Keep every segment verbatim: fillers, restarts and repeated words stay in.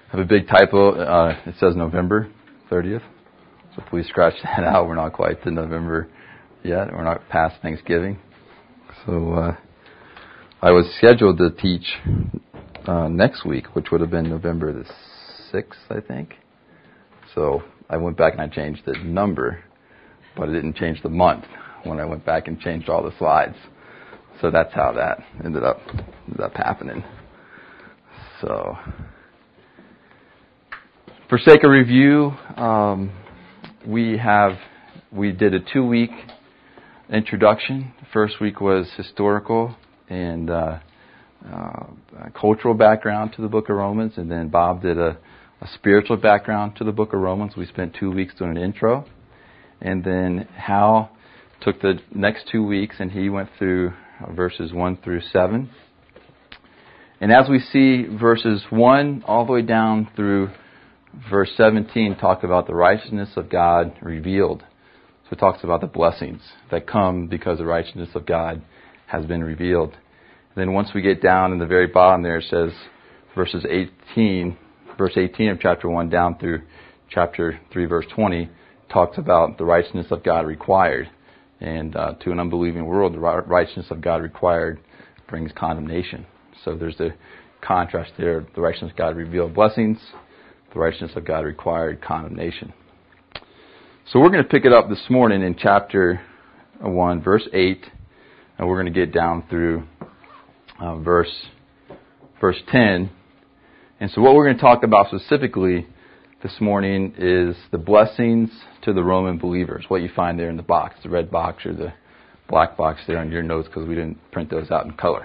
have a big typo. Uh, it says November thirtieth. So please scratch that out. We're not quite to November yet. We're not past Thanksgiving. So uh, I was scheduled to teach uh, next week, which would have been November the sixth, I think. So I went back and I changed the number, but I didn't change the month when I went back and changed all the slides. So that's how that ended up ended up happening. So, for sake of review, um, we have we did a two-week introduction. First week was historical and uh, uh, cultural background to the Book of Romans, and then Bob did a, a spiritual background to the Book of Romans. We spent two weeks doing an intro, and then Hal took the next two weeks and he went through verses one through seven. And as we see verses one all the way down through verse seventeen talk about the righteousness of God revealed. So it talks about the blessings that come because the righteousness of God has been revealed. And then once we get down in the very bottom there, it says verses eighteen, verse eighteen of chapter one down through chapter three, verse twenty, talks about the righteousness of God required. And uh, to an unbelieving world, the righteousness of God required brings condemnation. So there's a contrast there. The righteousness of God revealed blessings. The righteousness of God required condemnation. So we're going to pick it up this morning in chapter one, verse eight. And we're going to get down through uh, verse, verse ten. And so what we're going to talk about specifically this morning is the blessings to the Roman believers. What you find there in the box, the red box or the black box there on your notes, because we didn't print those out in color.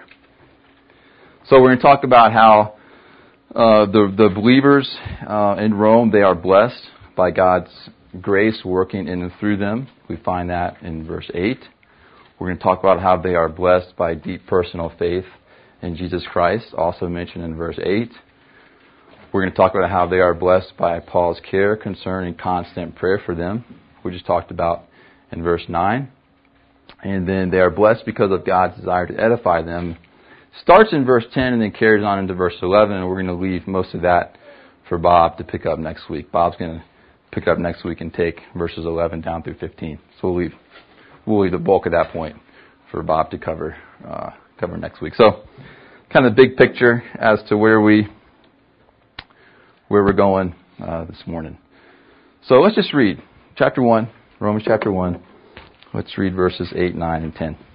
So we're going to talk about how uh, the the believers uh, in Rome, they are blessed by God's grace working in and through them. We find that in verse eight. We're going to talk about how they are blessed by deep personal faith in Jesus Christ, also mentioned in verse eight. We're going to talk about how they are blessed by Paul's care, concern, and constant prayer for them. We just talked about in verse nine. And then they are blessed because of God's desire to edify them. Starts in verse ten and then carries on into verse eleven. And we're going to leave most of that for Bob to pick up next week. Bob's going to pick up next week and take verses eleven down through fifteen. So we'll leave, we'll leave the bulk of that point for Bob to cover, uh, cover next week. So kind of the big picture as to where we... where we're going uh, this morning. So let's just read chapter one, Romans chapter one. Let's read verses eight, nine, and ten.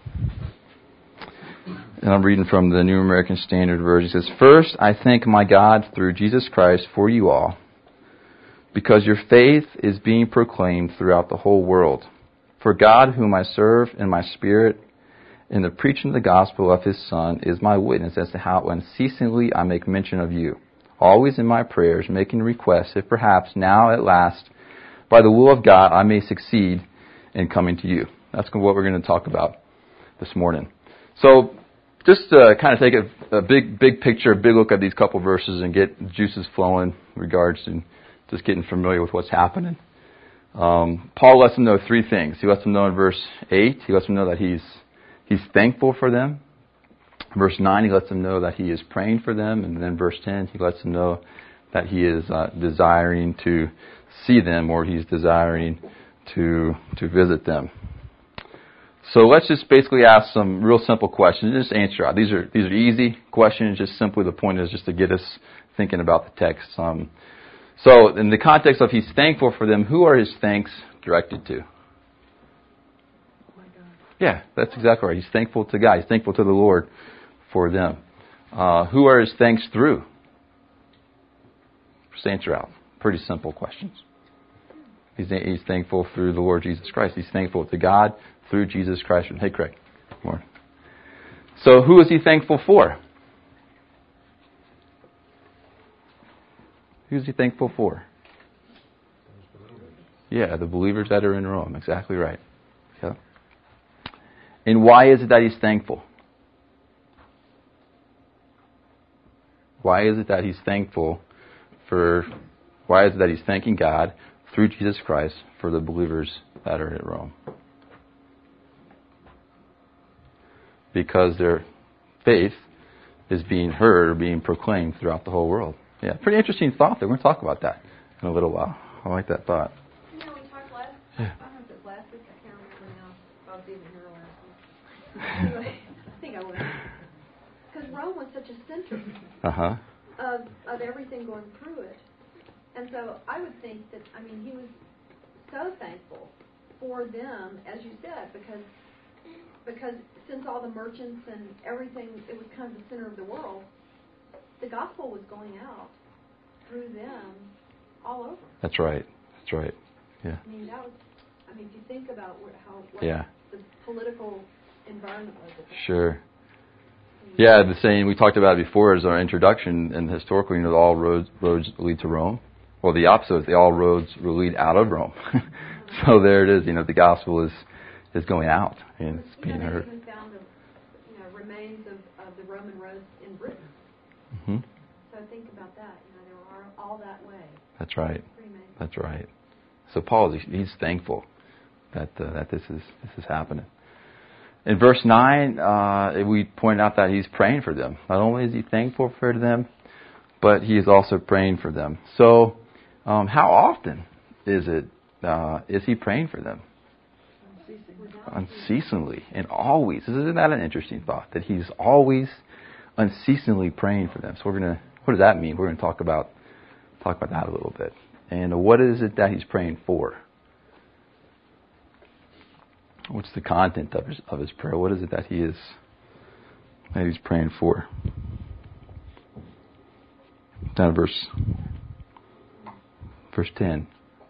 And I'm reading from the New American Standard Version. It says, "First, I thank my God through Jesus Christ for you all, because your faith is being proclaimed throughout the whole world. For God, whom I serve in my spirit in the preaching of the gospel of His Son, is my witness as to how unceasingly I make mention of you, always in my prayers, making requests, if perhaps now at last, by the will of God, I may succeed in coming to you." That's what we're going to talk about this morning. So just to kind of take a, a big big picture, a big look at these couple verses and get juices flowing in regards to just getting familiar with what's happening. Um, Paul lets them know three things. He lets them know in verse eight, he lets them know that he's he's thankful for them. Verse nine, he lets them know that he is praying for them. And then verse ten, he lets them know that he is uh, desiring to see them, or he's desiring to to visit them. So let's just basically ask some real simple questions. Just answer out. These are these are easy questions. Just simply the point is just to get us thinking about the text. Um, so in the context of he's thankful for them, who are his thanks directed to? Yeah, that's exactly right. He's thankful to God. He's thankful to the Lord for them. Uh, who are his thanks through? Just answer out. Pretty simple questions. He's, he's thankful through the Lord Jesus Christ. He's thankful to God through Jesus Christ. Hey, Craig. More. So who is he thankful for? Who's he thankful for? Yeah, the believers that are in Rome. Exactly right. Yeah. And why is it that he's thankful? Why is it that he's thankful for, why is it that he's thanking God through Jesus Christ for the believers that are at Rome? Because their faith is being heard or being proclaimed throughout the whole world. Yeah, pretty interesting thought there. We're going to talk about that in a little while. I like that thought. You know, we talked last, Yeah. I don't know if it was last week, I can't remember now. I was even here last week. Anyway, I think I was. Because Rome was such a center Uh-huh. of, of everything going through it. And so I would think that, I mean, he was so thankful for them, as you said, because because since all the merchants and everything, it was kind of the center of the world, the gospel was going out through them all over. That's right. That's right. Yeah. I mean, that was, I mean, if you think about what, how what Yeah. the political environment was at that Sure. Yeah, the saying we talked about it before as our introduction, and historically, you know, all roads roads lead to Rome. Well, the opposite is the all roads will lead out of Rome. So there it is. You know, the gospel is is going out and it's being you know, heard. they even found the, you know, remains of, of the Roman roads in Britain. Mm-hmm. So think about that. You know, they were all, all that way. That's right. Pretty amazing. That's right. So Paul, he's thankful that uh, that this is this is happening. In verse nine, uh, we point out that he's praying for them. Not only is he thankful for them, but he is also praying for them. So, um, how often is it uh, is he praying for them? Unceasingly and always. Isn't that an interesting thought? That he's always unceasingly praying for them. So we're gonna. What does that mean? We're gonna talk about talk about that a little bit. And what is it that he's praying for? What's the content of his of his prayer? What is it that he is that he's praying for? Down to verse verse ten.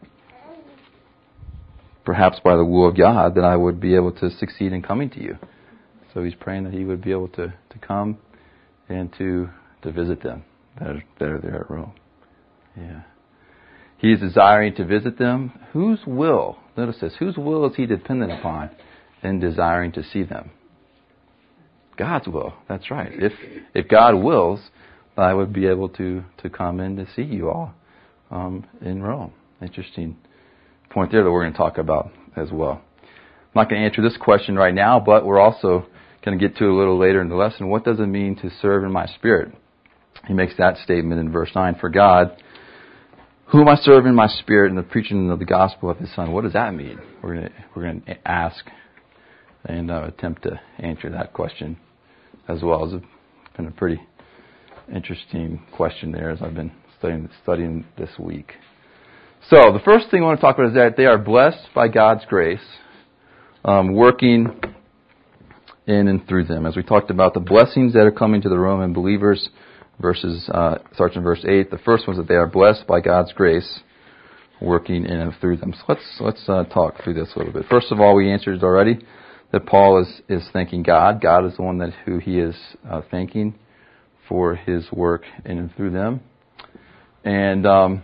Perhaps by the will of God that I would be able to succeed in coming to you. So he's praying that he would be able to, to come and to to visit them that are, that are there at Rome. Yeah. He is desiring to visit them. Whose will, notice this, whose will is he dependent upon in desiring to see them? God's will. That's right. If if God wills, I would be able to, to come in to see you all um, in Rome. Interesting point there that we're going to talk about as well. I'm not going to answer this question right now, but we're also going to get to it a little later in the lesson. What does it mean to serve in my spirit? He makes that statement in verse nine. For God, whom I serve in my spirit in the preaching of the gospel of His Son. What does that mean? We're going to we're going to ask and uh, attempt to answer that question as well. It's been a pretty interesting question there as I've been studying studying this week. So the first thing I want to talk about is that they are blessed by God's grace, um, working in and through them. As we talked about the blessings that are coming to the Roman believers, verses uh, starts in verse eight. The first one is that they are blessed by God's grace, working in and through them. So let's let's uh, talk through this a little bit. First of all, we answered it already that Paul is is thanking God. God is the one that who he is uh, thanking for His work in and through them. And um,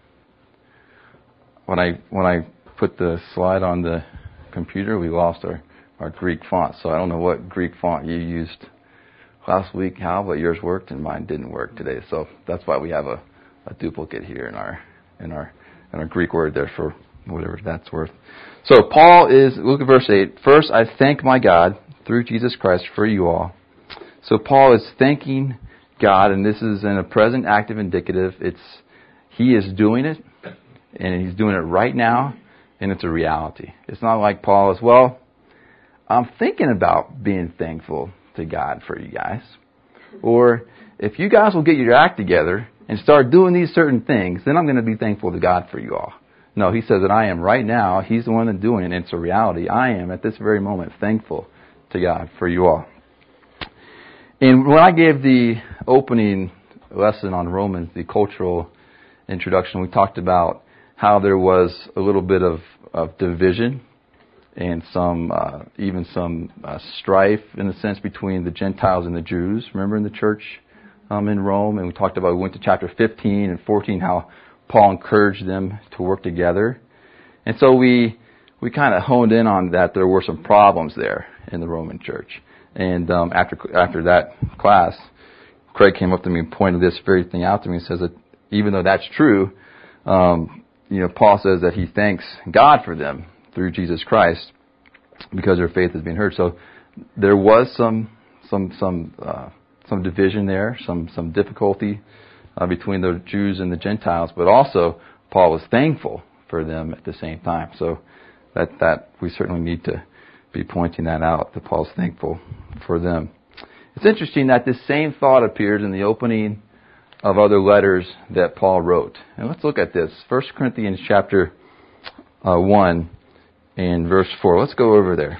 when I when I put the slide on the computer, we lost our, our Greek font. So I don't know what Greek font you used last week, Hal, but yours worked and mine didn't work today. So that's why we have a, a duplicate here in our in our in our Greek word there for whatever that's worth. So Paul is, look at verse eight. First, I thank my God through Jesus Christ for you all. So Paul is thanking God, and this is in a present active indicative. It's he is doing it, and he's doing it right now, and it's a reality. It's not like Paul is, well, I'm thinking about being thankful to God for you guys. Or if you guys will get your act together and start doing these certain things, then I'm going to be thankful to God for you all. No, he says that I am right now. He's the one that's doing it, and it's a reality. I am at this very moment thankful to God for you all. And when I gave the opening lesson on Romans, the cultural introduction, we talked about how there was a little bit of, of division and some, uh, even some uh, strife in a sense between the Gentiles and the Jews. Remember in the church um, in Rome, and we talked about, we went to chapter fifteen and fourteen, how Paul encouraged them to work together. And so we we kind of honed in on that there were some problems there in the Roman church. And um, after after that class, Craig came up to me and pointed this very thing out to me and says that even though that's true, um, you know, Paul says that he thanks God for them through Jesus Christ because their faith has been heard. So there was some some some uh, some division there, some some difficulty uh, between the Jews and the Gentiles, but also Paul was thankful for them at the same time. So that that we certainly need to be pointing that out, that Paul's thankful for them. It's interesting that this same thought appears in the opening of other letters that Paul wrote. And let's look at this. First Corinthians chapter uh, one and verse four. Let's go over there.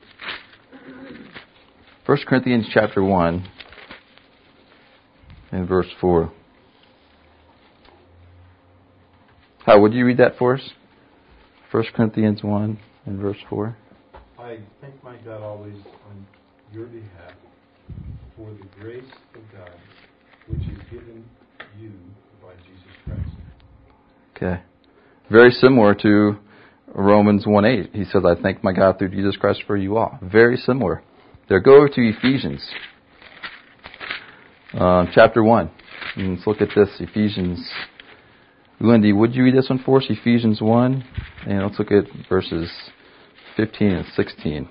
First Corinthians chapter one and verse four. How would you read that for us? First Corinthians one and verse four. I thank my God always on your behalf for the grace of God which is given you by Jesus Christ. Okay. Very similar to Romans one eight. He says, I thank my God through Jesus Christ for you all. Very similar. There, go over to Ephesians. Uh, chapter one. And let's look at this. Ephesians. Lindy, would you read this one for us? Ephesians one. And let's look at verses fifteen and sixteen.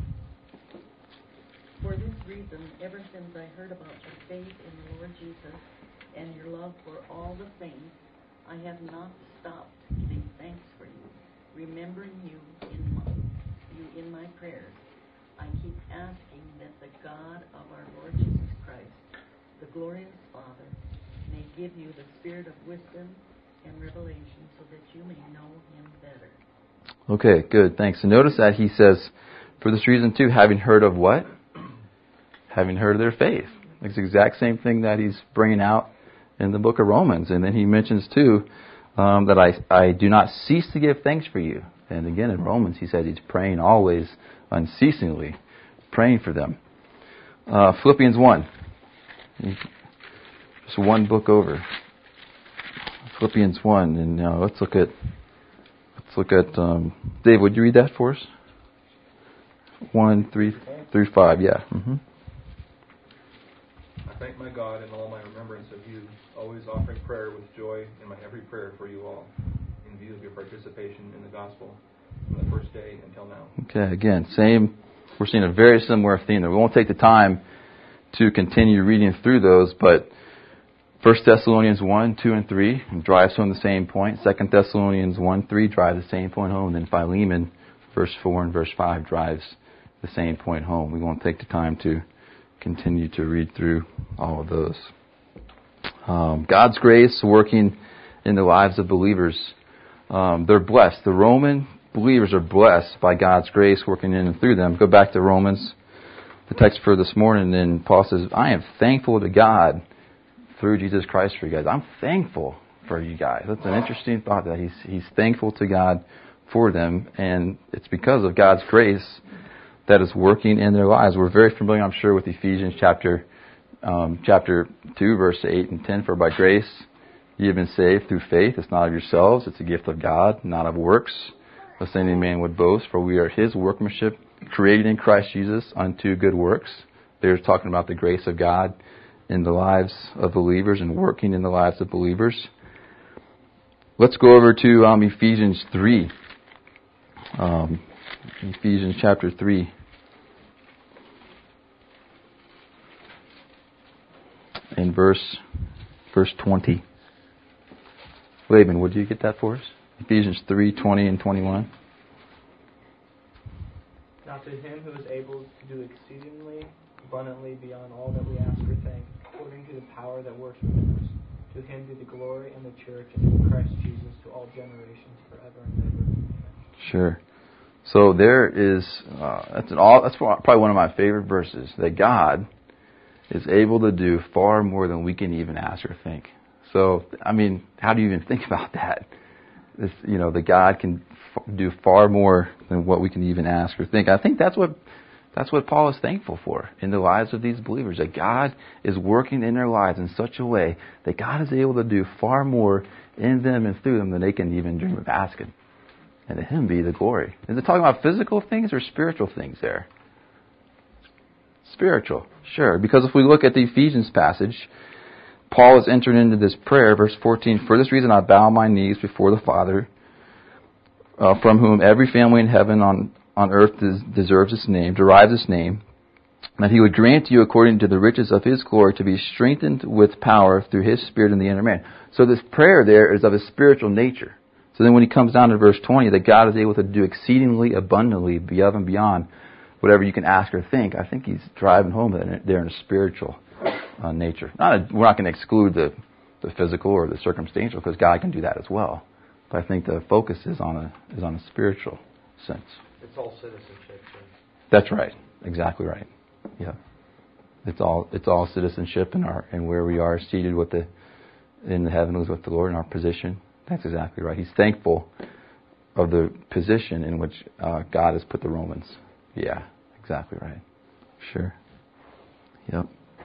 For this reason, ever since I heard about your faith in the Lord Jesus and your love for all the saints, I have not stopped giving thanks for you, remembering you in my, you in my prayers. I keep asking that the God of our Lord Jesus Christ, the glorious Father, may give you the spirit of wisdom and revelation so that you may know him better. Okay, good, thanks. And notice that he says, for this reason too, having heard of what? Having heard of their faith. It's the exact same thing that he's bringing out in the book of Romans. And then he mentions too, um, that I, I do not cease to give thanks for you. And again in Romans he said he's praying always, unceasingly, praying for them. Uh, Philippians one. Just one book over. Philippians one. And uh, let's look at, let's look at, um, Dave, would you read that for us? one, three through five, yeah. Mm-hmm. I thank my God in all my remembrance of you, always offering prayer with joy in my every prayer for you all, in view of your participation in the gospel from the first day until now. Okay, again, same. We're seeing a very similar theme there. We won't take the time to continue reading through those, but First Thessalonians one, two, and three drives home the same point. Second Thessalonians one, three drives the same point home. And then Philemon, verse four and verse five drives the same point home. We won't take the time to continue to read through all of those. Um, God's grace working in the lives of believers. Um, they're blessed. The Roman believers are blessed by God's grace working in and through them. Go back to Romans, the text for this morning, and Paul says, I am thankful to God through Jesus Christ for you guys. I'm thankful for you guys. That's an interesting thought, that he's he's thankful to God for them, and it's because of God's grace that is working in their lives. We're very familiar, I'm sure, with Ephesians chapter um, chapter two, verse eight and ten. For by grace ye have been saved through faith. It's not of yourselves, it's a gift of God, not of works, lest any man would boast. For we are his workmanship, created in Christ Jesus unto good works. They're talking about the grace of God in the lives of believers and working in the lives of believers. Let's go over to um, Ephesians three. Um, Ephesians chapter three. In verse verse twenty. Laban, would you get that for us? Ephesians three, twenty and twenty-one. Now to him who is able to do exceedingly abundantly beyond all that we ask or think, according to the power that works within us, to him be the glory in the church and in Christ Jesus to all generations forever and ever. Amen. Sure. So there is, uh, that's an all. That's probably one of my favorite verses, that God is able to do far more than we can even ask or think. So, I mean, how do you even think about that? This, you know, that God can f- do far more than what we can even ask or think. I think that's what that's what Paul is thankful for in the lives of these believers, that God is working in their lives in such a way that God is able to do far more in them and through them than they can even dream of asking. And to him be the glory. Is it talking about physical things or spiritual things there? Spiritual, sure. Because if we look at the Ephesians passage, Paul is entering into this prayer, verse fourteen, for this reason I bow my knees before the Father, uh, from whom every family in heaven on, on earth des- deserves its name, derives its name. that he would grant you according to the riches of his glory to be strengthened with power through his Spirit in the inner man. So this prayer there is of a spiritual nature. So then when he comes down to verse twenty, that God is able to do exceedingly abundantly above and beyond whatever you can ask or think, I think he's driving home that they're in a spiritual uh, nature. Not a, we're not going to exclude the, the physical or the circumstantial, because God can do that as well. But I think the focus is on a is on a spiritual sense. It's all citizenship, sir. That's right. Exactly right. Yeah. It's all it's all citizenship in our and where we are seated with the in the heavens with the Lord in our position. That's exactly right. He's thankful of the position in which uh, God has put the Romans. Yeah, exactly right. Sure. Yep.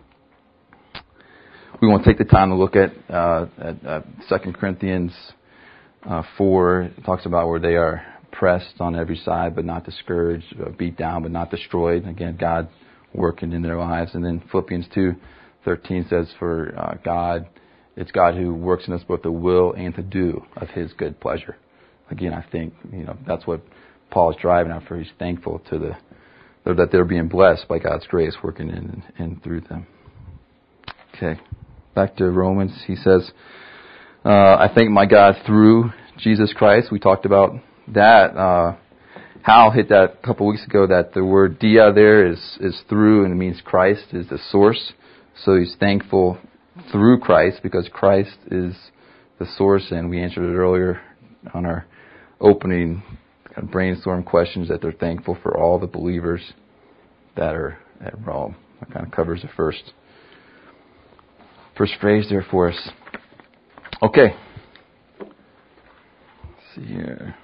We want to take the time to look at uh, at uh, Second Corinthians uh, four. It talks about where they are pressed on every side but not discouraged, uh, beat down but not destroyed. Again, God working in their lives. And then Philippians two thirteen says, for uh, God, it's God who works in us both the will and to do of his good pleasure. Again, I think, you know, that's what Paul is driving after. He's thankful to the that they're being blessed by God's grace working in and, and through them. Okay, back to Romans. He says, uh, I thank my God through Jesus Christ. We talked about that. Uh, Hal hit that a couple weeks ago, that the word dia there is, is through, and it means Christ is the source. So he's thankful through Christ because Christ is the source, and we answered it earlier on our opening kind of brainstorm questions, that they're thankful for all the believers that are at Rome. That kind of covers the first first phrase there for us. Okay. Let's see here.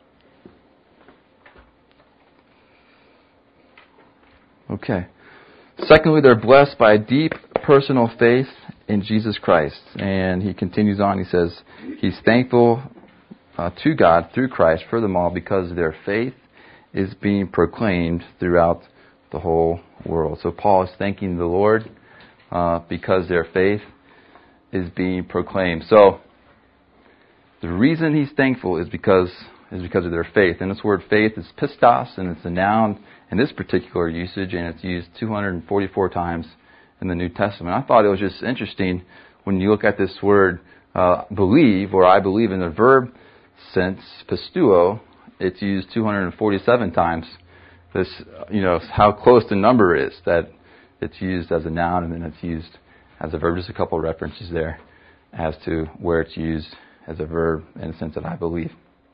Okay. Secondly, they're blessed by a deep personal faith in Jesus Christ. And he continues on. He says he's thankful uh, to God through Christ for them all because their faith is being proclaimed throughout the whole world. So Paul is thanking the Lord uh, because their faith is being proclaimed. So the reason he's thankful is because is because of their faith. And this word faith is pistos, and it's a noun in this particular usage, and it's used two hundred forty-four times in the New Testament. I thought it was just interesting when you look at this word uh, believe, or I believe, in the verb sense, pistuo, it's used two hundred forty-seven times. This, you know, how close the number is that it's used as a noun and then it's used as a verb. Just a couple of references there as to where it's used as a verb in the sense that I believe.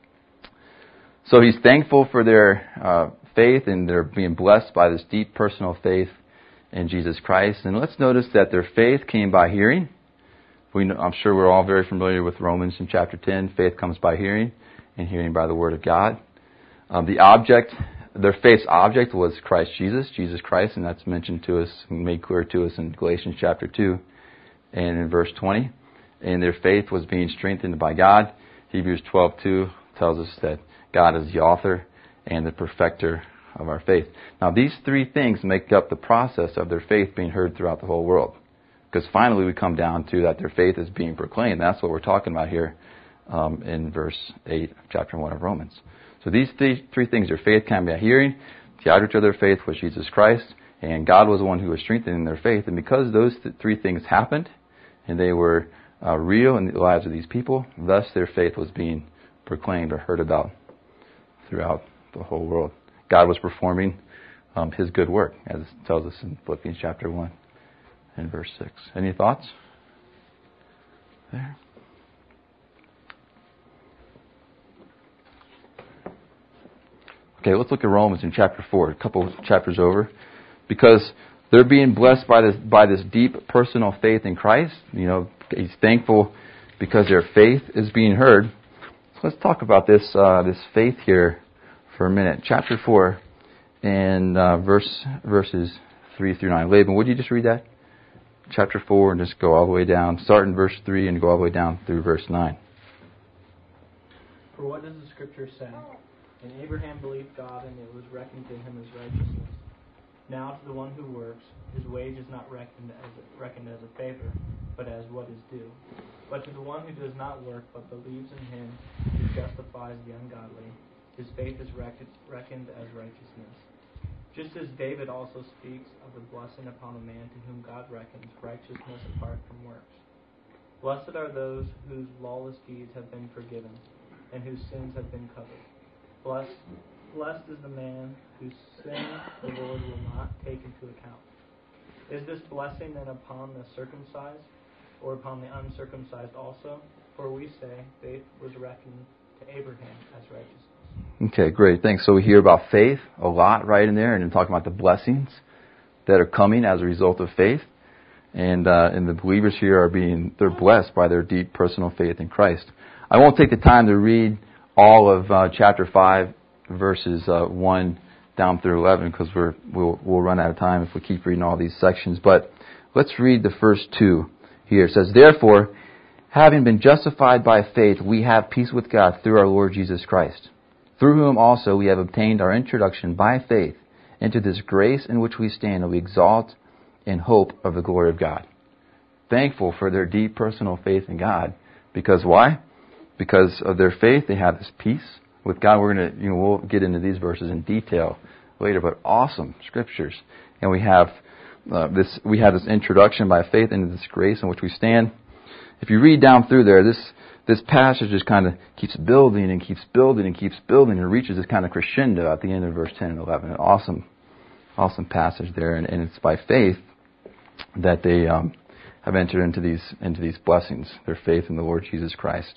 So he's thankful for their uh, faith, and they're being blessed by this deep personal faith in Jesus Christ. And let's notice that their faith came by hearing. We know, I'm sure we're all very familiar with Romans in chapter ten. Faith comes by hearing, and hearing by the word of God. Um, the object, their faith's object was Christ Jesus, Jesus Christ, and that's mentioned to us, made clear to us in Galatians chapter two and in verse twenty. And their faith was being strengthened by God. Hebrews twelve two tells us that God is the author and the perfecter of our faith. Now, these three things make up the process of their faith being heard throughout the whole world. Because finally we come down to that their faith is being proclaimed. That's what we're talking about here um, in verse eight of chapter one of Romans. So these three, three things, their faith came by hearing, the object of their faith was Jesus Christ, and God was the one who was strengthening their faith. And because those th- three things happened, and they were uh, real in the lives of these people, thus their faith was being proclaimed or heard about throughout the whole world. God was performing um, his good work, as it tells us in Philippians chapter one and verse six. Any thoughts there? Okay, let's look at Romans in chapter four, a couple chapters over. Because they're being blessed by this by this deep personal faith in Christ. You know, he's thankful because their faith is being heard. Let's talk about this uh, this faith here for a minute. Chapter four and uh, verse verses three through nine. Laban, would you just read that? Chapter four and just go all the way down. Start in verse three and go all the way down through verse nine. For what does the Scripture say? And Abraham believed God, and it was reckoned to him as righteousness. Now to the one who works, his wage is not reckoned as a, reckoned as a favor, but as what is due. But to the one who does not work, but believes in him who justifies the ungodly, his faith is reckoned, reckoned as righteousness. Just as David also speaks of the blessing upon a man to whom God reckons righteousness apart from works. Blessed are those whose lawless deeds have been forgiven, and whose sins have been covered. Blessed, blessed is the man whose sin the Lord will not take into account. Is this blessing then upon the circumcised, or upon the uncircumcised also? For we say, faith was reckoned to Abraham as righteousness. Okay, great. Thanks. So we hear about faith a lot right in there, and then talking about the blessings that are coming as a result of faith. And uh, and the believers here are being, they're blessed by their deep personal faith in Christ. I won't take the time to read all of uh, chapter five, verses uh, one down through eleven, because we're we'll we'll run out of time if we keep reading all these sections. But let's read the first two here. It says, "Therefore, having been justified by faith, we have peace with God through our Lord Jesus Christ, through whom also we have obtained our introduction by faith into this grace in which we stand, and we exalt in hope of the glory of God." Thankful for their deep personal faith in God. Because why? Because of their faith, they have this peace with God. We're going to, you know, we'll get into these verses in detail later, but awesome scriptures. And we have uh, this, we have this introduction by faith into this grace in which we stand. If you read down through there, this this passage just kind of keeps building and keeps building and keeps building and reaches this kind of crescendo at the end of verse ten and eleven. An awesome, awesome passage there, and, and it's by faith that they um, have entered into these into these blessings, their faith in the Lord Jesus Christ.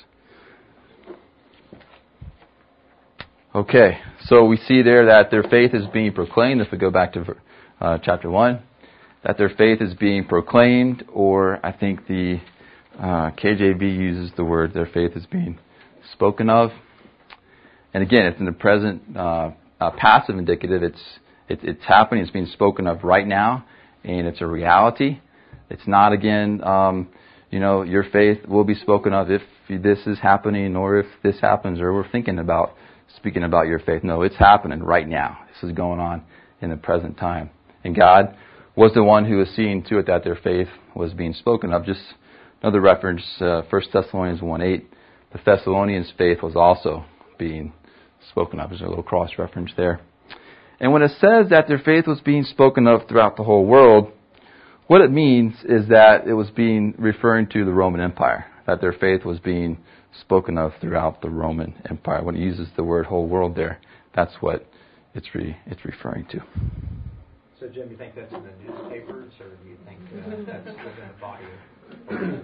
Okay, so we see there that their faith is being proclaimed. If we go back to uh, chapter one, that their faith is being proclaimed, or I think the uh, K J V uses the word their faith is being spoken of. And again, it's in the present uh, uh, passive indicative. It's it, it's happening. It's being spoken of right now, and it's a reality. It's not again, um, you know, your faith will be spoken of if this is happening, or if this happens, or we're thinking about speaking about your faith. No, it's happening right now. This is going on in the present time. And God was the one who was seeing to it that their faith was being spoken of. Just another reference, uh, First Thessalonians one eight, the Thessalonians' faith was also being spoken of. There's a little cross-reference there. And when it says that their faith was being spoken of throughout the whole world, what it means is that it was being referring to the Roman Empire, that their faith was being spoken of throughout the Roman Empire. When it uses the word whole world there, that's what it's re, it's referring to. So, Jim, you think that's in the newspapers, or do you think uh, that's within the body?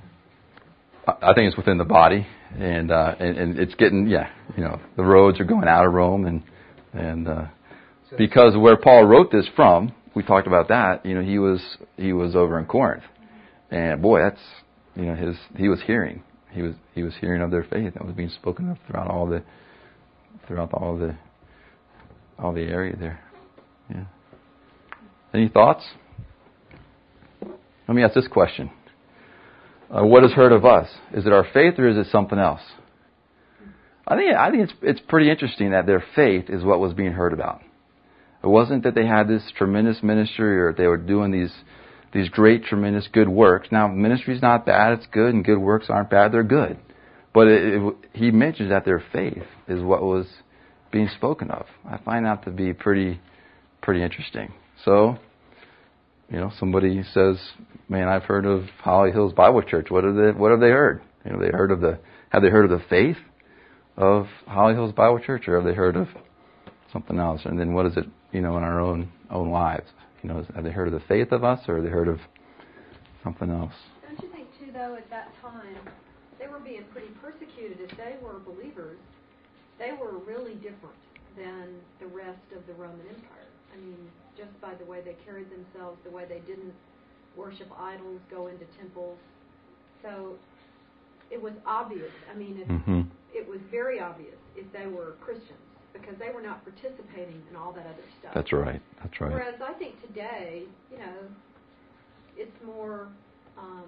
I think it's within the body, and, uh, and and it's getting, yeah, you know, the roads are going out of Rome, and and uh, because where Paul wrote this from, we talked about that. You know, he was he was over in Corinth, and boy, that's, you know, his he was hearing he was he was hearing of their faith that was being spoken of throughout all the throughout all the all the area there. Yeah. Any thoughts? Let me ask this question. Uh, what is heard of us? Is it our faith, or is it something else? I think I think it's it's pretty interesting that their faith is what was being heard about. It wasn't that they had this tremendous ministry, or they were doing these these great, tremendous, good works. Now, ministry's not bad; it's good, and good works aren't bad; they're good. But it, it, he mentions that their faith is what was being spoken of. I find that to be pretty pretty interesting. So, you know, somebody says, "Man, I've heard of Holly Hills Bible Church. What have they What have they heard? You know, they heard of the have they heard of the faith of Holly Hills Bible Church, or have they heard of something else? And then what is it, you know, in our own own lives? You know, have they heard of the faith of us, or have they heard of something else?" Don't you think, too, though, at that time, they were being pretty persecuted. If they were believers, they were really different than the rest of the Roman Empire. I mean, just by the way they carried themselves, the way they didn't worship idols, go into temples. So it was obvious. I mean, it, mm-hmm. it was very obvious if they were Christians, because they were not participating in all that other stuff. That's right. That's right. Whereas I think today, you know, it's more um,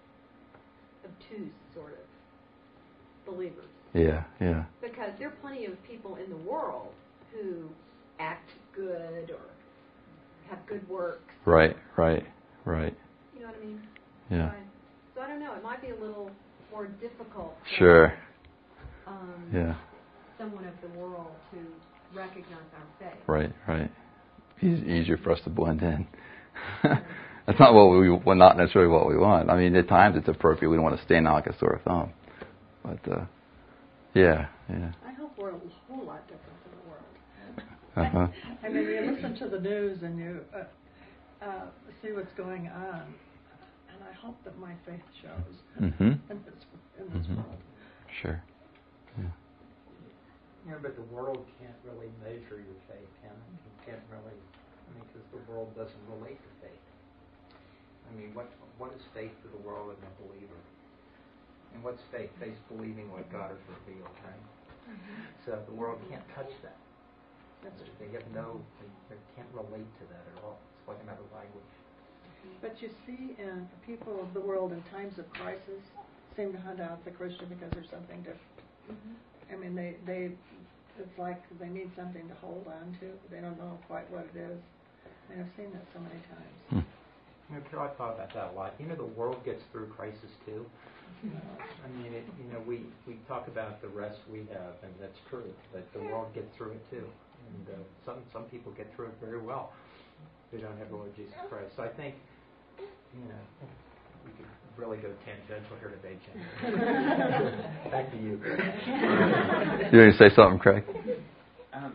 obtuse, sort of, believers. Yeah, yeah. Because there are plenty of people in the world who act good or have good works. Right, right, right. You know what I mean? Yeah. Right. So I don't know. It might be a little more difficult. Sure. For, um, yeah. someone of the world to recognize our faith. Right, right. easier for us to blend in. That's not what we, well, not necessarily what we want. I mean, at times it's appropriate. We don't want to stand out like a sore thumb. But, uh, yeah, yeah. I hope we're a whole lot different than the world. Uh-huh. I mean, you listen to the news and you uh, uh, see what's going on, and I hope that my faith shows Mm-hmm. in this, in this Mm-hmm. world. Sure. Yeah. Yeah, but the world can't really measure your faith, can it? You can't really, I mean, because the world doesn't relate to faith. I mean, what what is faith to the world and a believer? And what's faith? Faith's believing what God has revealed, right? Mm-hmm. So the world can't touch that. That's they have no, they, they can't relate to that at all. It's like another language. But you see, in the people of the world in times of crisis seem to hunt out the Christian because there's something different. Mm-hmm. I mean, they, they, it's like they need something to hold on to. They don't know quite what it is. And I've seen that so many times. Hmm. You know, I thought about that a lot. You know, the world gets through crisis too. I mean, it, you know, we, we talk about the rest we have, and that's true. But the world gets through it too, and uh, some some people get through it very well. They don't have the Lord Jesus Christ. So I think, you know, we could really go tangential here today, Jim. Back to you. You want to say something, Craig? Um,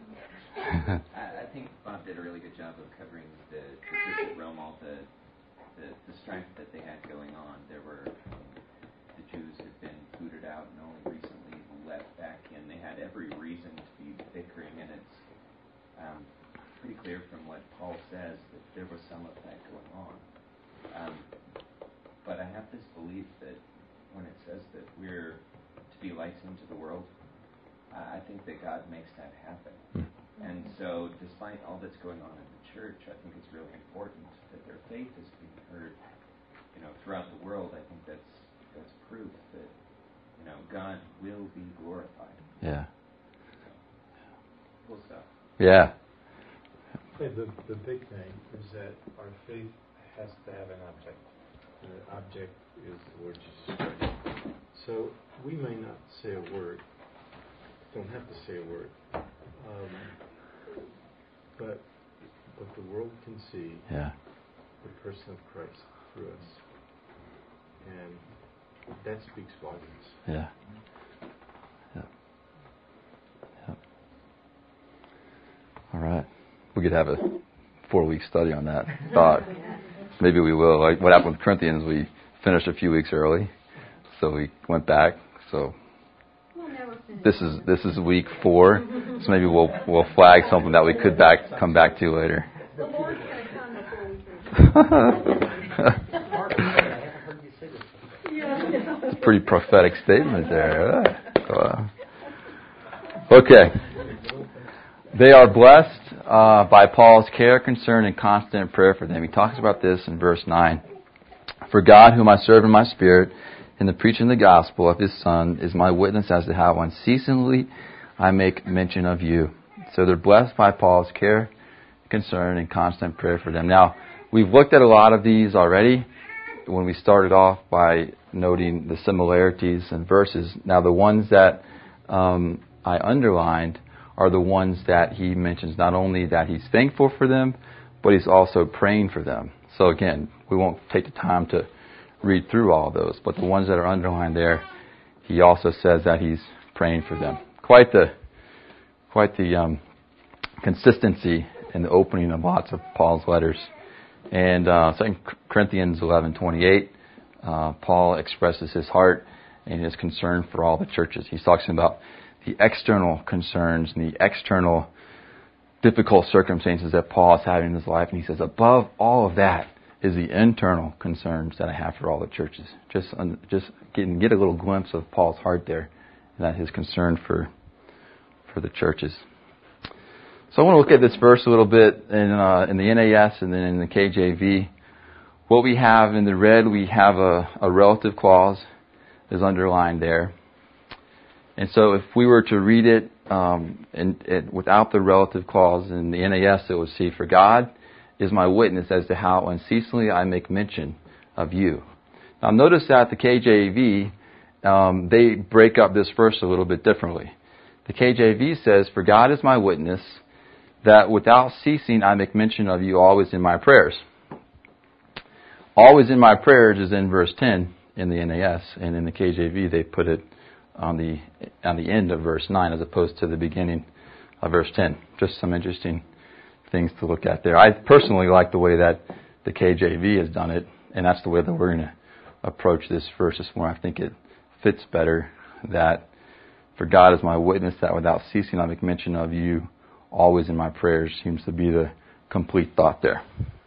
I, I think Bob did a really good job of covering the, the Church at Rome, all the, the the strife that they had going on. There were um, the Jews had been booted out and only recently let back in. They had every reason to be bickering, and it's um, pretty clear from what Paul says that there was some of that going on. Um, but I have this belief that when it says that we're to be lights into the world, uh, I think that God makes that happen. Mm. And so despite all that's going on in the church, I think it's really important that their faith is being heard, you know, throughout the world. I think that's that's proof that, you know, God will be glorified. Yeah. So, cool stuff. Yeah. Yeah, the, the big thing is that our faith has to have an object. And the object is the Lord Jesus Christ. So we may not say a word, don't have to say a word, um, but but the world can see Yeah. the person of Christ through us, and that speaks volumes. Yeah. Yeah. Yeah. All right. We could have a four-week study on that thought. Maybe we will. Like what happened with Corinthians, we finished a few weeks early, so we went back. So this is this is week four. So maybe we'll we'll flag something that we could back come back to later. The Lord's going to come before we It's a pretty prophetic statement there. Uh, okay. They are blessed uh, by Paul's care, concern, and constant prayer for them. He talks about this in verse nine. For God, whom I serve in my spirit, in the preaching of the gospel of His Son, is my witness as to how unceasingly I make mention of you. So they're blessed by Paul's care, concern, and constant prayer for them. Now, we've looked at a lot of these already when we started off by noting the similarities in verses. Now, the ones that um, I underlined are the ones that he mentions, not only that he's thankful for them, but he's also praying for them. So again, we won't take the time to read through all those, but the ones that are underlined there, he also says that he's praying for them. Quite the quite the um, consistency in the opening of lots of Paul's letters. And uh, Second Corinthians eleven twenty-eight, uh, Paul expresses his heart and his concern for all the churches. He's talking about the external concerns and the external difficult circumstances that Paul is having in his life. And he says, above all of that is the internal concerns that I have for all the churches. Just just get, get a little glimpse of Paul's heart there, and that his concern for for the churches. So I want to look at this verse a little bit in, uh, in the N A S and then in the K J V. What we have in the red, we have a, a relative clause is underlined there. And so if we were to read it, um, in, it without the relative clause in the N A S, it would see, for God is my witness as to how unceasingly I make mention of you. Now notice that the K J V, um, they break up this verse a little bit differently. The K J V says, for God is my witness, that without ceasing I make mention of you always in my prayers. Always in my prayers is in verse ten in the N A S, and in the K J V they put it on the on the end of verse nine as opposed to the beginning of verse ten. Just some interesting things to look at there. I personally like the way that the K J V has done it, and that's the way that we're going to approach this verse this morning. I think it fits better that for God is my witness that without ceasing I make mention of you always in my prayers seems to be the complete thought there.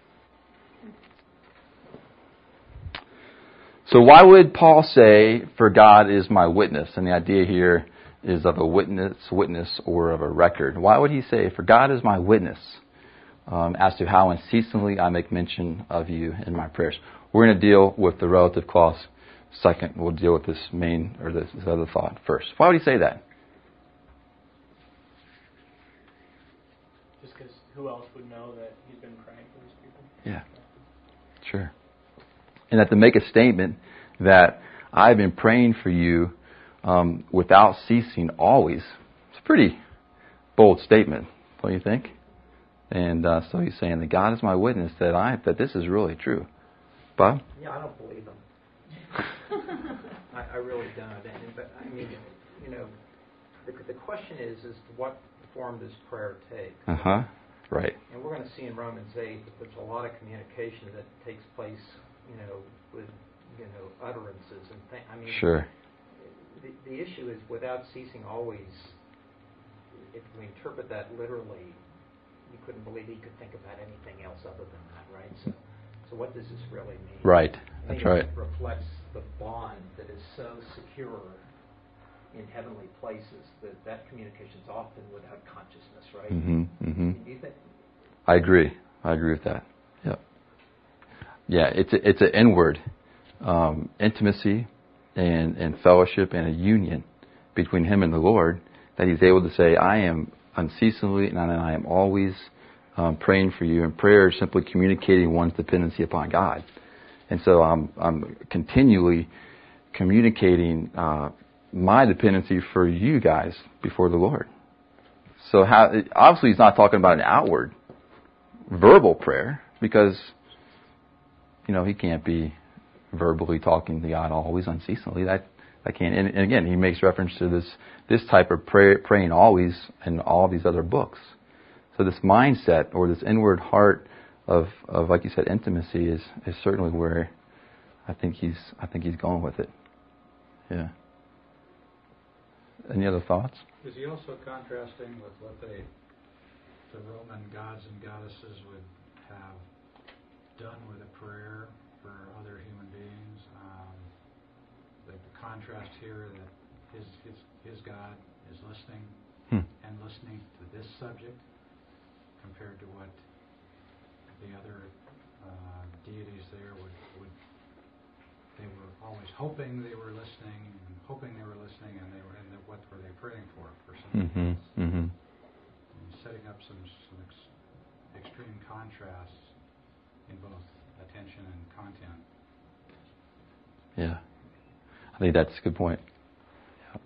So why would Paul say, for God is my witness? And the idea here is of a witness, witness or of a record. Why would he say, for God is my witness, um, as to how unceasingly I make mention of you in my prayers? We're going to deal with the relative clause second. We'll deal with this main, or this, this other thought first. Why would he say that? Just because who else would know that he's been praying for these people? Yeah, sure. And that to make a statement that I've been praying for you um, without ceasing always, it's a pretty bold statement, don't you think? And uh, so he's saying that God is my witness that I that this is really true. Bob? Yeah, I don't believe him. I, I really don't. And, but I mean, you know, the, the question is, is what form does prayer take? Uh huh. Right. And we're going to see in Romans eight that there's a lot of communication that takes place, you know, with, you know, utterances and things. I mean, sure. The, the issue is without ceasing always, if we interpret that literally, you couldn't believe he could think about anything else other than that, right? So, so what does this really mean? Right. I think That's right. It reflects the bond that is so secure in heavenly places that that communication is often without consciousness, right? Mm-hmm. Mm-hmm. Do you think? I agree. I agree with that. Yeah. Yeah. It's a, it's an inward um, intimacy and and fellowship and a union between him and the Lord that he's able to say, I am unceasingly and I am always um, praying for you. And prayer is simply communicating one's dependency upon God. And so I'm I'm continually communicating uh, my dependency for you guys before the Lord. So how, obviously he's not talking about an outward verbal prayer because, you know, he can't be verbally talking to God always unceasingly. That I can't. And, and again, he makes reference to this this type of prayer, praying always in all these other books. So this mindset or this inward heart of, of like you said, intimacy is, is certainly where I think he's I think he's going with it. Yeah. Any other thoughts? Is he also contrasting with what they, the Roman gods and goddesses would have done with a prayer for other human beings? Um, like the contrast here that his his his God is listening hmm. and listening to this subject compared to what the other uh, deities there would, would they were always hoping they were listening and hoping they were listening, and they were and what were they praying for for something mm-hmm. else? Mm-hmm. And setting up some some ex- extreme contrasts in both attention and content. Yeah, I think that's a good point. Yeah.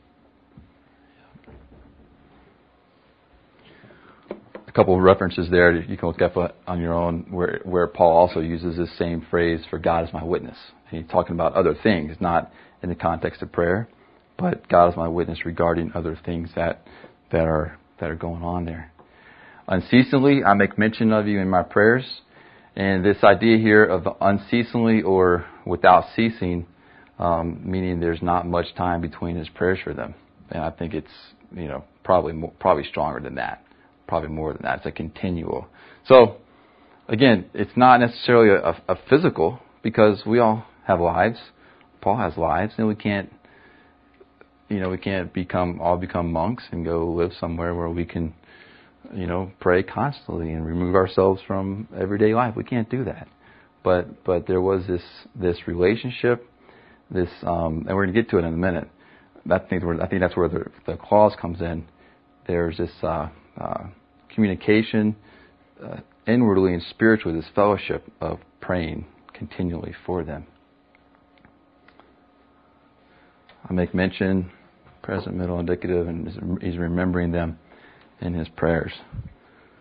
Yeah. A couple of references there that you can look up on your own where, where Paul also uses this same phrase for God is my witness. And he's talking about other things, not in the context of prayer, but God is my witness regarding other things that that are that are going on there. Unceasingly, I make mention of you in my prayers. And this idea here of unceasingly or without ceasing, um, meaning there's not much time between his prayers for them. And I think it's, you know, probably more, probably stronger than that. Probably more than that. It's a continual. So, again, it's not necessarily a, a physical, because we all have lives. Paul has lives, and we can't, you know, we can't become all become monks and go live somewhere where we can, you know, pray constantly and remove ourselves from everyday life. We can't do that. But but there was this this relationship, this um, and we're going to get to it in a minute. I think I think that's where the, the clause comes in. There's this uh, uh, communication uh, inwardly and spiritually, this fellowship of praying continually for them. I make mention, present, middle, indicative, and he's remembering them in his prayers.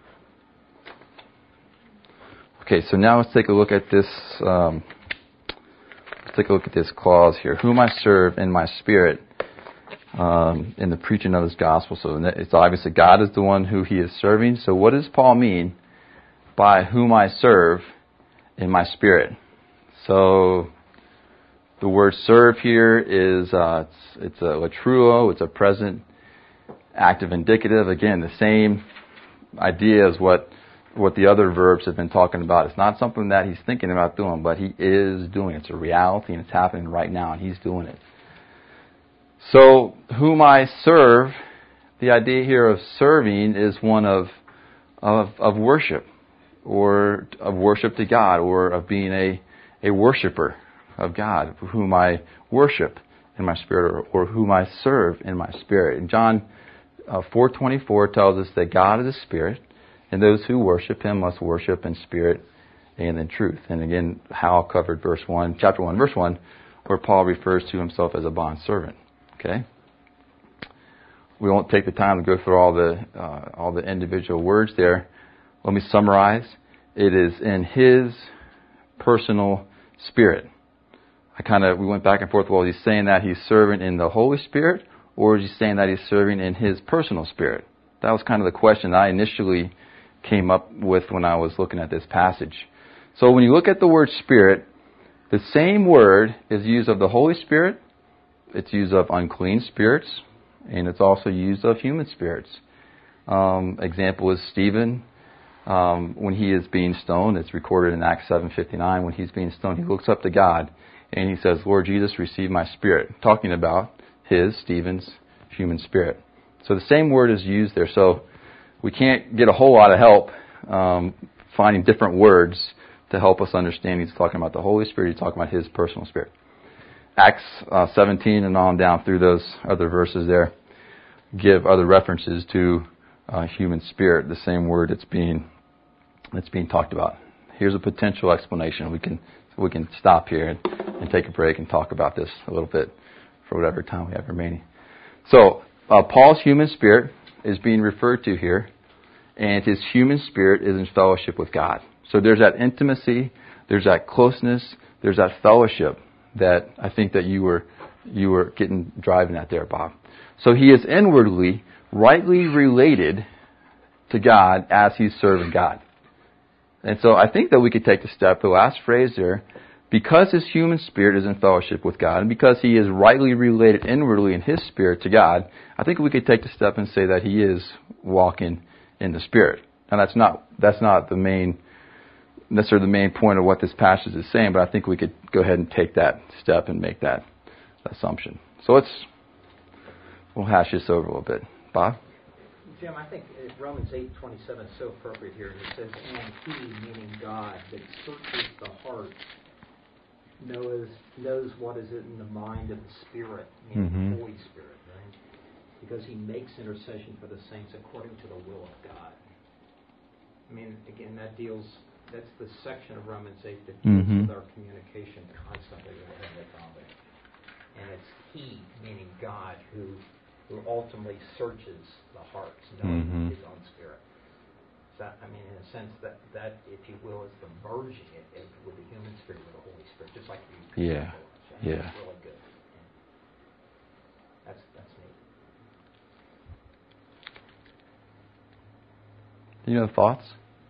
Okay, so now let's take a look at this. Um, let's take a look at this clause here. Whom I serve in my spirit, um, in the preaching of His gospel. So it's obviously God is the one who He is serving. So what does Paul mean by whom I serve in my spirit? So the word serve here is uh, it's, it's a latruo. It's a present active indicative. Again, the same idea as what what the other verbs have been talking about. It's not something that he's thinking about doing, but he is doing it. It's a reality, and it's happening right now, and he's doing it. So, whom I serve, the idea here of serving is one of of, of worship, or of worship to God, or of being a, a worshiper of God, whom I worship in my spirit, or, or whom I serve in my spirit. And John uh, four twenty-four tells us that God is a spirit, and those who worship Him must worship in spirit and in truth. And again, Hal covered verse one, chapter one, verse one, where Paul refers to himself as a bond servant. Okay, we won't take the time to go through all the uh, all the individual words there. Let me summarize. It is in His personal spirit. I kind of we went back and forth. Well, is he saying that he's serving in the Holy Spirit, or is he saying that he's serving in His personal spirit? That was kind of the question I initially came up with when I was looking at this passage. So when you look at the word spirit, the same word is used of the Holy Spirit, it's used of unclean spirits, and it's also used of human spirits. Um, example is Stephen, um, when he is being stoned. It's recorded in Acts seven fifty-nine. When he's being stoned, he looks up to God and he says, Lord Jesus, receive my spirit, talking about his, Stephen's, human spirit. So the same word is used there. So we can't get a whole lot of help um, finding different words to help us understand he's talking about the Holy Spirit, he's talking about His personal spirit. Acts uh, seventeen and on down through those other verses there give other references to uh, human spirit, the same word that's being that's being talked about. Here's a potential explanation. We can we can stop here and, and take a break and talk about this a little bit for whatever time we have remaining. So uh, Paul's human spirit is being referred to here, and his human spirit is in fellowship with God. So there's that intimacy, there's that closeness, there's that fellowship that I think that you were you were getting driving at there, Bob. So he is inwardly, rightly related to God as he's serving God. And so I think that we could take the step, the last phrase there, because his human spirit is in fellowship with God, and because he is rightly related inwardly in his spirit to God, I think we could take the step and say that he is walking in the Spirit. Now that's not that's not the main necessarily the main point of what this passage is saying, but I think we could go ahead and take that step and make that assumption. So let's we'll hash this over a little bit. Bob? Jim, I think Romans eight twenty-seven is so appropriate here. It says, and he, meaning God, that searches the heart, knows knows what is in the mind of the Spirit, meaning mm-hmm. the Holy Spirit, right? Because he makes intercession for the saints according to the will of God. I mean, again, that deals, that's the section of Romans eight that deals mm-hmm. with our communication constantly with Heavenly Father. And it's he, meaning God, who who ultimately searches the hearts, knowing mm-hmm. his own Spirit. So, I mean, in a sense, that, that if you will, is the merging it, it with the human spirit with the Holy Spirit, just like you. Yeah, so yeah. That's really good. That's that's neat. You know, thoughts?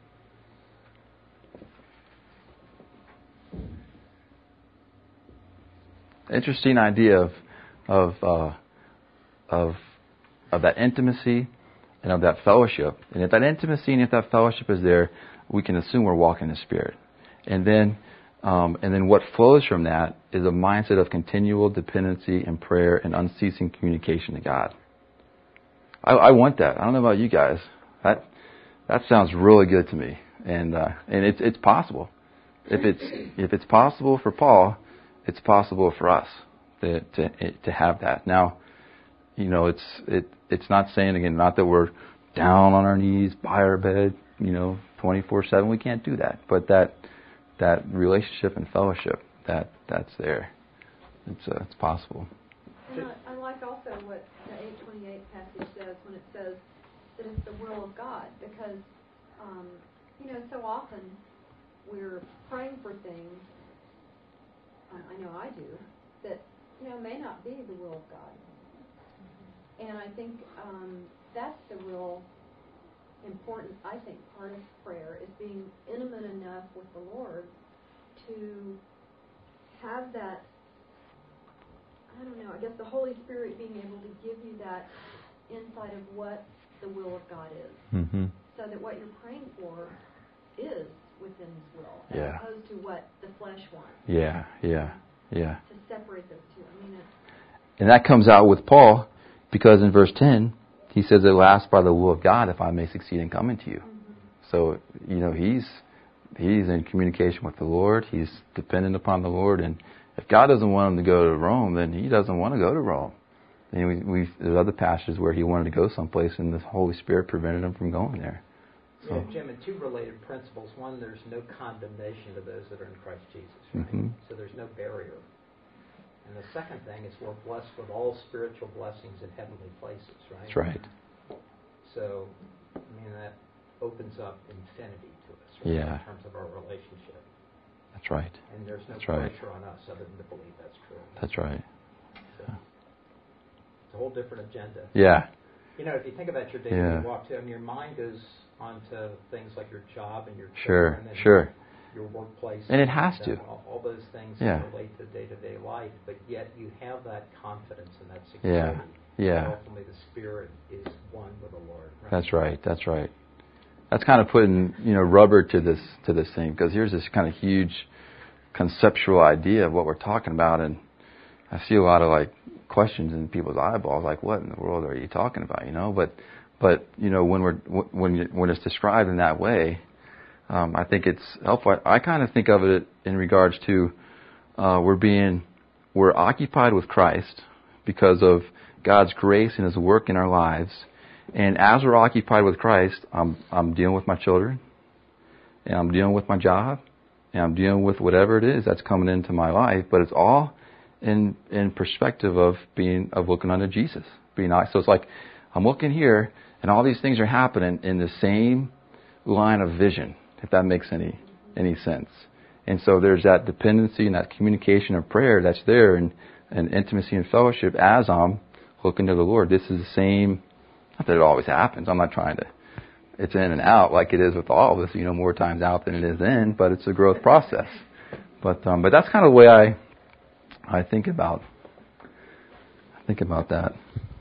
Interesting idea of of uh, of of that intimacy and of that fellowship. And if that intimacy and if that fellowship is there, we can assume we're walking in the Spirit. And then um, and then what flows from that is a mindset of continual dependency and prayer and unceasing communication to God. I, I want that. I don't know about you guys. That that sounds really good to me. And uh, and it's it's possible. If it's if it's possible for Paul, it's possible for us to to, to have that. Now, you know, it's it it's not saying, again, not that we're down on our knees by our bed, you know, twenty-four seven. We can't do that. But that that relationship and fellowship, that that's there. It's uh, it's possible. And I, I like also what the eight twenty-eight passage says when it says that it's the will of God, because um, you know, so often we're praying for things, I, I know I do, that, you know, may not be the will of God. And I think um, that's the real important, I think, part of prayer is being intimate enough with the Lord to have that, I don't know, I guess the Holy Spirit being able to give you that insight of what the will of God is. Mm-hmm. So that what you're praying for is within His will, as Yeah. opposed to what the flesh wants. Yeah, yeah, yeah. To separate those two. I mean, it's, And that comes out with Paul, because in verse ten, he says, "It will ask by the will of God if I may succeed in coming to you." Mm-hmm. So, you know, he's he's in communication with the Lord. He's dependent upon the Lord. And if God doesn't want him to go to Rome, then he doesn't want to go to Rome. And we, we there's other passages where he wanted to go someplace, and the Holy Spirit prevented him from going there. So. Yeah, Jim, and two related principles. One, there's no condemnation to those that are in Christ Jesus, right? Mm-hmm. So there's no barrier. And the second thing is we're blessed with all spiritual blessings in heavenly places, right? That's right. So, I mean, that opens up infinity to us, right? Yeah. In terms of our relationship. That's right. And there's no That's pressure right. on us other than to believe that's true. That's right. So, it's a whole different agenda. Yeah. You know, if you think about your day-to-day Yeah. walk, too, I mean, your mind goes onto things like your job and your Sure, children and sure. your workplace. And it has and, to. uh, All, all those things Yeah. that relate to day-to-day life, but yet you have that confidence and that Yeah, security. yeah. That ultimately the Spirit is one with the Lord. Right? That's right. That's right. That's kind of putting, you know, rubber to this to this thing, because here's this kind of huge conceptual idea of what we're talking about, and I see a lot of like questions in people's eyeballs, like, what in the world are you talking about? You know, but but you know, when we're when you, when it's described in that way, um, I think it's helpful. I, I kind of think of it in regards to uh, we're being we're occupied with Christ because of God's grace and His work in our lives. And as we're occupied with Christ, I'm I'm dealing with my children, and I'm dealing with my job, and I'm dealing with whatever it is that's coming into my life. But it's all in in perspective of being of looking unto Jesus, being so it's like I'm looking here, and all these things are happening in the same line of vision, if that makes any any sense. And so there's that dependency and that communication of prayer that's there, and, and intimacy and fellowship as I'm looking to the Lord. This is the same. Not that it always happens. I'm not trying to. It's in and out like it is with all of us. You know, more times out than it is in, but it's a growth process. But um, but that's kind of the way I I think about I think about that.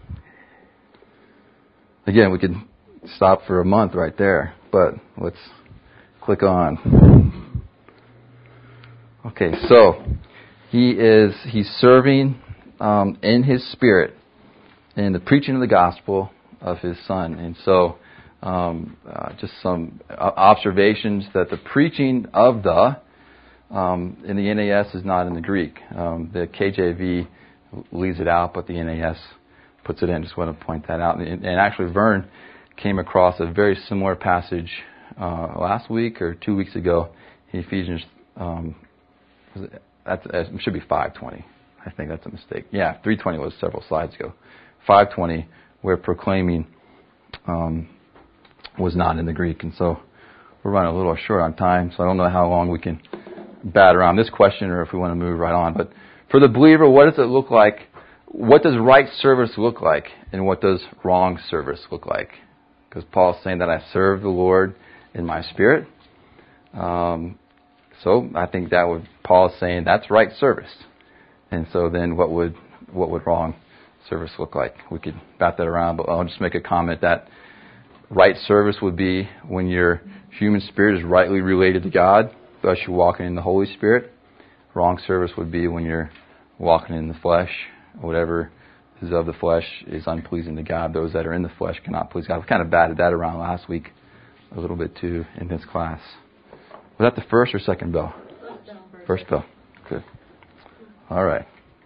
Again, we could stop for a month right there, but let's click on. Okay, so he is he's serving um, in his spirit in the preaching of the gospel of his Son. And so um, uh, just some observations that the preaching of the um, in the N A S is not in the Greek. Um, the K J V leaves it out, but the N A S puts it in. Just want to point that out. And, and actually, Vern came across a very similar passage uh, last week or two weeks ago in Ephesians. Um, that's, it should be five twenty. I think that's a mistake. Yeah, three twenty was several slides ago. five twenty, where proclaiming um, was not in the Greek. And so we're running a little short on time, so I don't know how long we can bat around this question or if we want to move right on. But for the believer, what does it look like? What does right service look like? And what does wrong service look like? Because Paul's saying that I serve the Lord in my spirit. Um, so I think that would, Paul's saying that's right service. And so then what would what would wrong service look like? We could bat that around, but I'll just make a comment that right service would be when your human spirit is rightly related to God, thus you're walking in the Holy Spirit. Wrong service would be when you're walking in the flesh. Whatever is of the flesh is unpleasing to God. Those that are in the flesh cannot please God. We kind of batted that around last week a little bit too in this class. Was that the first or second bell? First bell. Good. All right.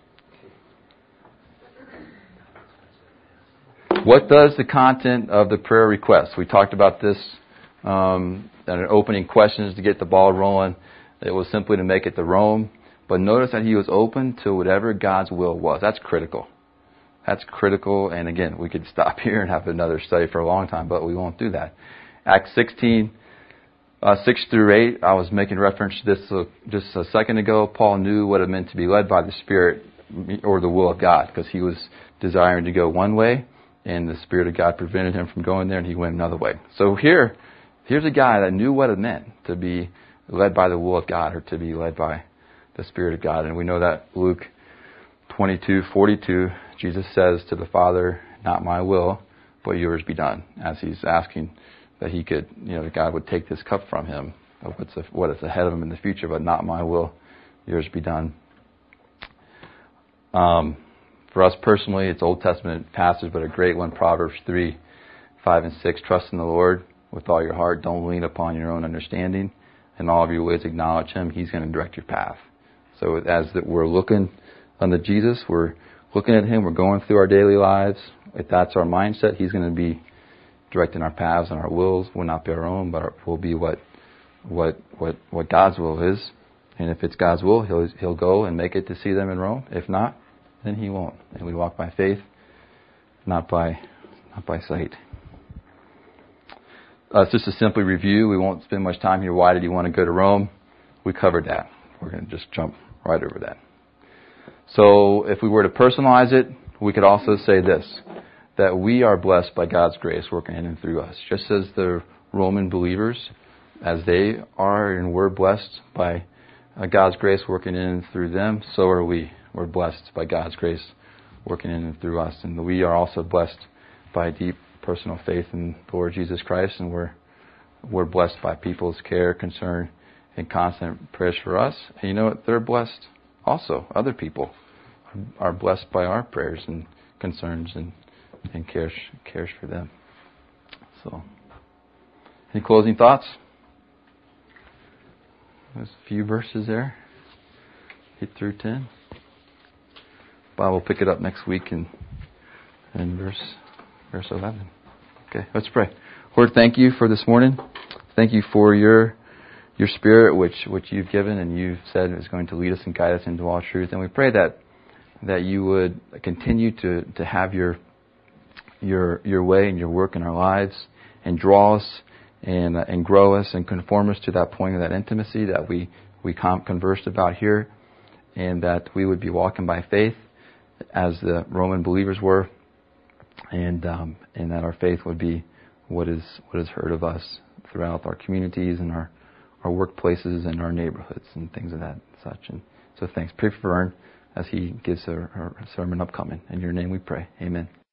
What does the content of the prayer request? We talked about this um, in our opening questions to get the ball rolling. It was simply to make it to Rome. But notice that he was open to whatever God's will was. That's critical. That's critical. And again, we could stop here and have another study for a long time, but we won't do that. Acts sixteen, uh, six through eight, I was making reference to this uh, just a second ago. Paul knew what it meant to be led by the Spirit or the will of God, because he was desiring to go one way, and the Spirit of God prevented him from going there, and he went another way. So here, here's a guy that knew what it meant to be led by the will of God, or to be led by the Spirit of God. And we know that Luke twenty-two forty-two, Jesus says to the Father, "Not my will, but yours be done," as he's asking that he could, you know, that God would take this cup from him, of what's what is ahead of him in the future, but not my will, yours be done. Um, for us personally, it's Old Testament passage, but a great one, Proverbs three, five and six. Trust in the Lord with all your heart. Don't lean upon your own understanding. In all of your ways acknowledge Him. He's going to direct your path. So as that we're looking unto Jesus, we're looking at Him, we're going through our daily lives. If that's our mindset, He's going to be directing our paths, and our wills will not be our own, but will be what what what what God's will is. And if it's God's will, He'll He'll go and make it to see them in Rome. If not, then He won't. And we walk by faith, not by not by sight. Uh, it's just a simple review. We won't spend much time here. Why did He want to go to Rome? We covered that. We're going to just jump right over that. So if we were to personalize it, we could also say this, that we are blessed by God's grace working in and through us. Just as the Roman believers, as they are and were blessed by uh, God's grace working in and through them, so are we. We're blessed by God's grace working in and through us. And we are also blessed by deep personal faith in the Lord Jesus Christ, and we're we're blessed by people's care, concern, and constant prayers for us. And you know what? They're blessed also. Other people are blessed by our prayers and concerns and, and cares cares for them. So, any closing thoughts? There's a few verses there. eight through ten. Bob will pick it up next week in, in verse verse eleven. Okay, let's pray. Lord, thank you for this morning. Thank you for your your Spirit, which which you've given and you've said is going to lead us and guide us into all truth. And we pray that that you would continue to, to have your your your way and your work in our lives, and draw us and uh, and grow us and conform us to that point of that intimacy that we we conversed about here, and that we would be walking by faith as the Roman believers were, and um, and that our faith would be what is what is heard of us throughout our communities and our, our workplaces and our neighborhoods and things of that such. And so thanks. Pray for Vern as he gives a, a sermon upcoming. In your name we pray. Amen.